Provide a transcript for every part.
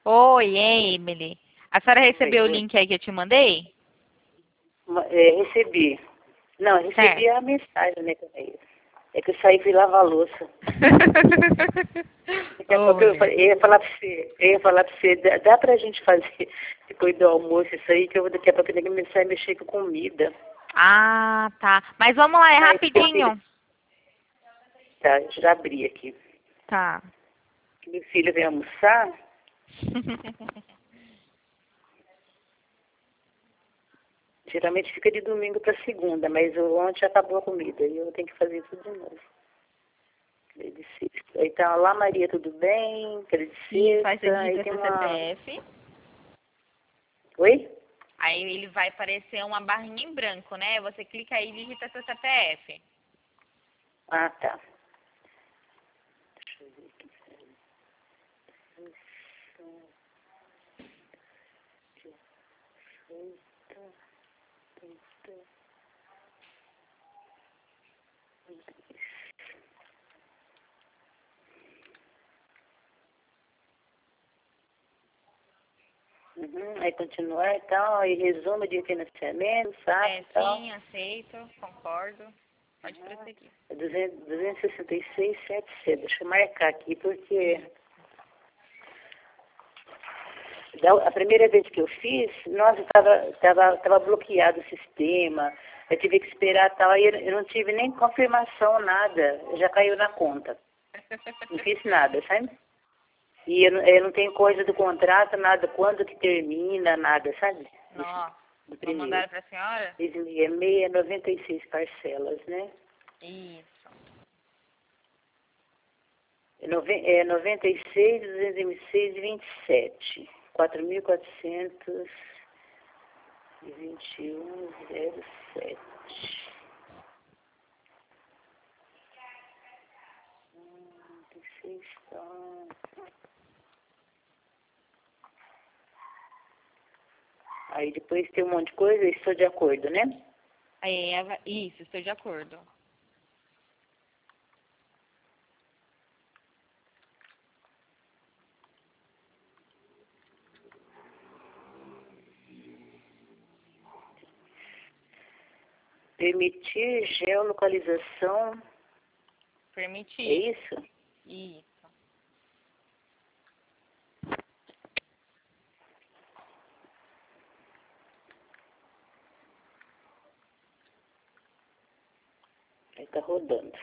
Oi, Emily. A senhora Oi, recebeu o oi. link aí que eu te mandei? Recebi. Não, eu recebi Certo. a mensagem, né? É que eu saí e fui lavar a louça. Daqui a Ô, pouco mulher. eu ia falar pra você, dá pra gente fazer depois do almoço isso aí, que eu daqui a pouco eu tenho que começar a mexer com comida. Ah, tá. Mas vamos lá, é Aí, meu filho, rapidinho. tá, já abri aqui. Tá. Meu filho veio almoçar, geralmente fica de domingo pra segunda, mas ontem acabou a comida e eu tenho que fazer tudo de novo. Aí tá lá, Maria, tudo bem? Isso, aí você Credicista, aí digita tem seu uma... CPF. Oi? Aí ele vai aparecer uma barrinha em branco, né? Você clica aí e digita seu CPF. Ah, tá. Deixa eu ver aqui. Uhum, aí continuar e tal, aí resumo de financiamento, sabe É, e tal. sim, aceito, concordo. Pode prosseguir. É 266, 7C. Deixa eu marcar aqui, porque a primeira vez que eu fiz, nossa, tava bloqueado o sistema, eu tive que esperar tal, aí eu não tive nem confirmação, nada, já caiu na conta. Não fiz nada, sabe? E eu não tenho coisa do contrato, nada, quando que termina, nada, sabe? Nossa, Do vou primeiro. mandar para a senhora? 6.666, 96 parcelas, né? Isso. É 96, 206 e 27. 4.421,07. Aí depois tem um monte de coisa, eu estou de acordo, né? Aí, isso, estou de acordo. Permitir geolocalização, é Permitir. isso? Isso. Aí tá rodando.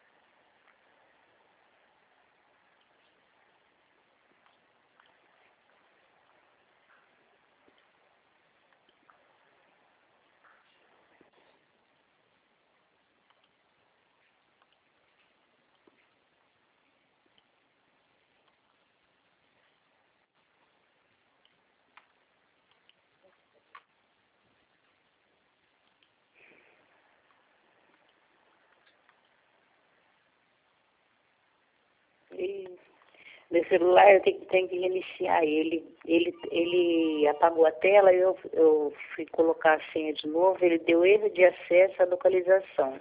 E meu celular eu tenho que reiniciar ele. Ele apagou a tela, eu fui colocar a senha de novo, ele deu erro de acesso à localização.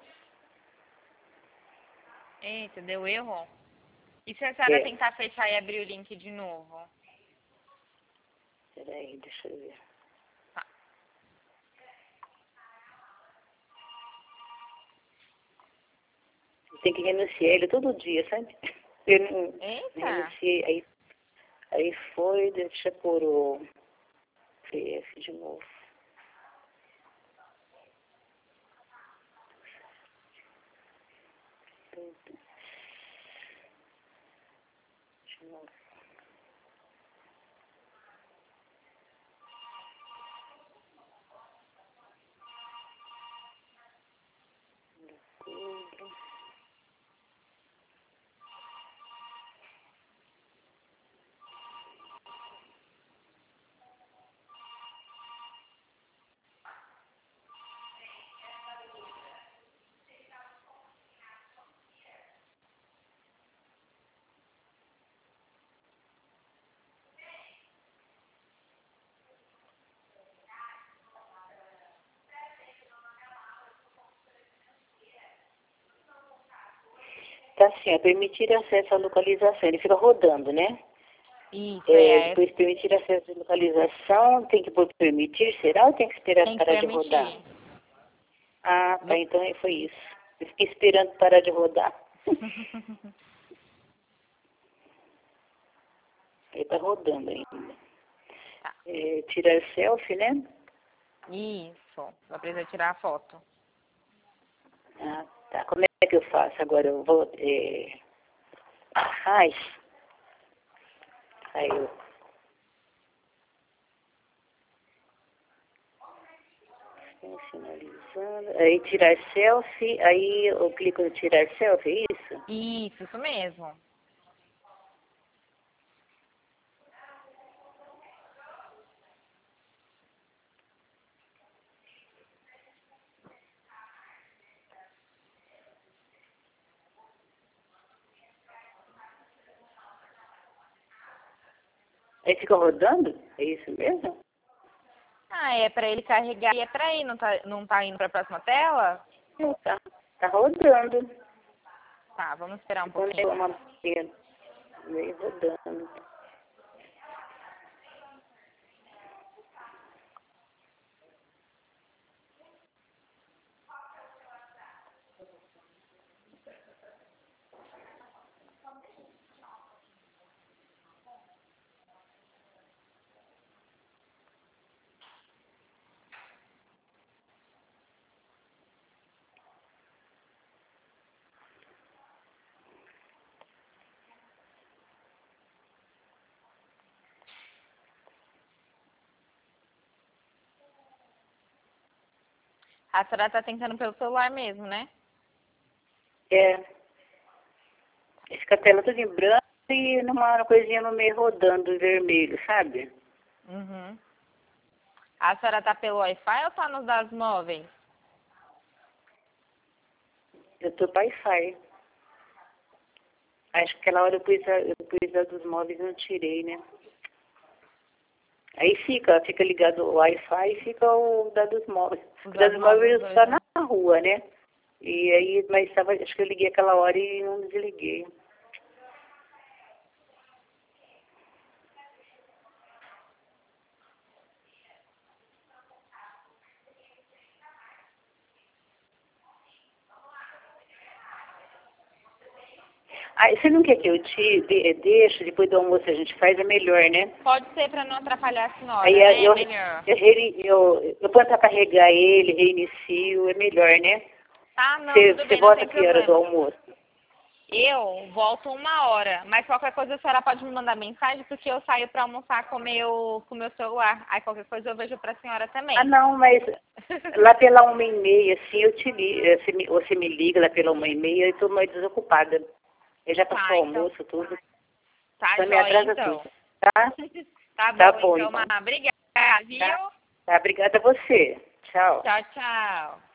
Eita, deu erro? E se a senhora É, tentar fechar e abrir o link de novo? peraí, deixa eu ver. Tá. Tem que reiniciar ele todo dia, sabe? Eu não Eita. reiniciei, aí foi, deixa por o PF de novo. De novo. Tá assim, é permitir acesso à localização. Ele fica rodando, né? Isso, é. Depois permitir acesso de localização, tem que pôr permitir, será? Ou tem que esperar Tem que parar de rodar? permitir. Ah, tá, então foi isso. Eu fiquei esperando parar de rodar. Ele tá rodando ainda. Tá. Tirar selfie, né? Isso. Vai precisar tirar a foto. Ah, tá. Como é que eu faço agora? Eu vou... Faz. Aí eu... Finalizando. Aí tirar selfie, aí eu clico no tirar selfie, é isso? Isso mesmo. Aí fica rodando? É isso mesmo? Ah, é pra ele carregar e é pra ir, não tá indo pra próxima tela? Tá. Tá rodando. Tá, vamos esperar um Quando pouquinho. é uma meio rodando. A senhora tá tentando pelo celular mesmo, né? Fica a tela toda em branco e uma coisinha no meio rodando em vermelho, sabe? Uhum. A senhora tá pelo Wi-Fi ou tá nos dados móveis? Eu tô Wi-Fi. Acho que aquela hora eu pus a dos móveis e não tirei, né? Aí fica ligado o Wi-Fi e fica o da dos móveis. Os O da dados dos móveis móveis dois, está né? na rua, né? E aí, mas acho que eu liguei aquela hora e não desliguei. Ah, você não quer que eu deixe, depois do almoço a gente faz, é melhor, né? Pode ser pra não atrapalhar a senhora, Aí né? eu, Melhor. eu ponho pra carregar ele, reinicio, é melhor, né? Tá, não, Você tudo bem, não volta tem que hora do problema. almoço? Eu volto 1 hora, mas qualquer coisa a senhora pode me mandar mensagem, porque eu saio pra almoçar com com o meu celular. Aí qualquer coisa eu vejo pra senhora também. Ah, não, mas lá pela 1h30, assim, eu te ligo, você me liga lá pela 1h30, eu estou mais desocupada. Eu já passou Tá, o então. almoço, tudo. Tá Então me joia, atrasa então. tudo, tá? Tá Tá bom, bom, então, então. Má. Obrigada, viu? Tá, tá, obrigada a você. Tchau. Tchau, tchau.